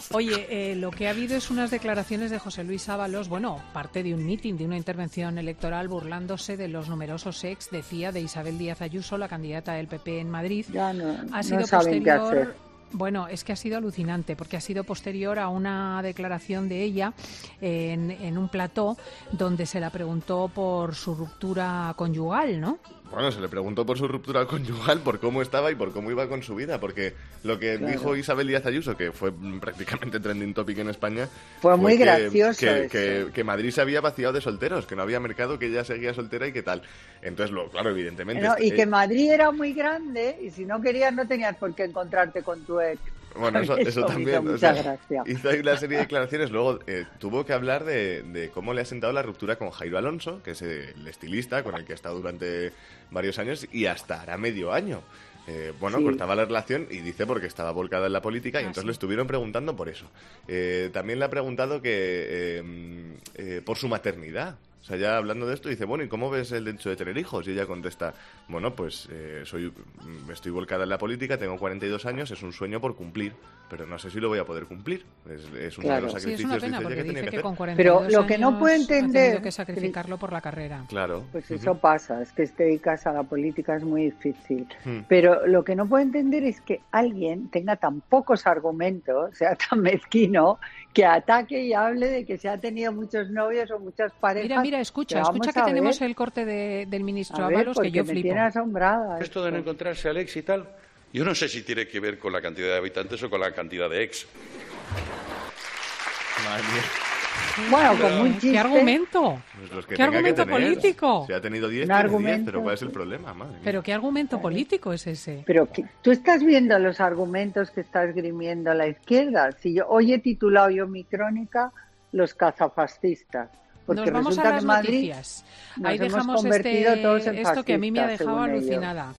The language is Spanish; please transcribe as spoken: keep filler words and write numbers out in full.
Oye, eh, lo que ha habido es unas declaraciones de José Luis Ábalos, bueno, parte de un mitin, de una intervención electoral burlándose de los numerosos ex, decía, de Isabel Díaz Ayuso, la candidata del P P en Madrid. Ya no, Ha sido no saben qué posterior... hacer. Bueno, es que ha sido alucinante, porque ha sido posterior a una declaración de ella en, en un plató donde se la preguntó por su ruptura conyugal, ¿no? Bueno, se le preguntó por su ruptura conyugal, por cómo estaba y por cómo iba con su vida, porque lo que Claro. dijo Isabel Díaz Ayuso, que fue prácticamente trending topic en España, Fue muy que, gracioso que, eso. que, que Madrid se había vaciado de solteros, que no había mercado, que ella seguía soltera y qué tal. Entonces, lo, claro, evidentemente... No, y eh, que Madrid era muy grande y si no querías no tenías por qué encontrarte con tu ex. Bueno, eso, eso, Eso me también. hizo O mucha sea, gracia. hizo ahí una serie de declaraciones. Luego eh, tuvo que hablar de, de cómo le ha sentado la ruptura con Jairo Alonso, que es el estilista con el que ha estado durante varios años y hasta hará medio año. Eh, bueno, Sí. cortaba la relación y dice porque estaba volcada en la política y Ah, entonces sí. le estuvieron preguntando por eso. Eh, también le ha preguntado que eh, eh, por su maternidad. O sea, ya hablando de esto, dice, bueno, ¿y cómo ves el hecho de tener hijos? Y ella contesta, bueno, pues eh, soy, estoy volcada en la política, tengo cuarenta y dos años, es un sueño por cumplir, pero no sé si lo voy a poder cumplir. Es, es uno Claro. de los Sí, es sacrificios una pena, dice ella, porque que dice tenía que que hacer. con cuarenta y dos Pero lo que no años puede ha entender- tenido que sacrificarlo por la carrera. Claro. Pues Ujú. eso pasa, es que te dedicas a la política es muy difícil. Hmm. Pero lo que no puedo entender es que alguien tenga tan pocos argumentos, sea tan mezquino, que ataque y hable de que se ha tenido muchos novios o muchas parejas. Mira, mira, escucha, Pero vamos escucha que a tenemos ver, el corte de- del ministro a ver, Ábalos, que porque yo me flipo. tiene asombrada. Esto de no esto. encontrarse al ex y tal, yo no sé si tiene que ver con la cantidad de habitantes o con la cantidad de ex. Madre mía. Bueno, como un ¿Qué chiste. argumento? Pues los que ¿Qué tenga que argumento tener. político? Si ha tenido diez, Un tiene diez, argumento, pero ¿cuál es el sí. problema? Madre mía. ¿Pero qué argumento político es ese? Pero que- tú estás viendo los argumentos que está esgrimiendo la izquierda. Si yo hoy he titulado yo mi crónica Los cazafascistas. Porque Nos vamos a resulta las que en Madrid noticias. nos Ahí hemos dejamos convertido este, todos en esto que a mí me ha fascistas, dejado según ellos. alucinada.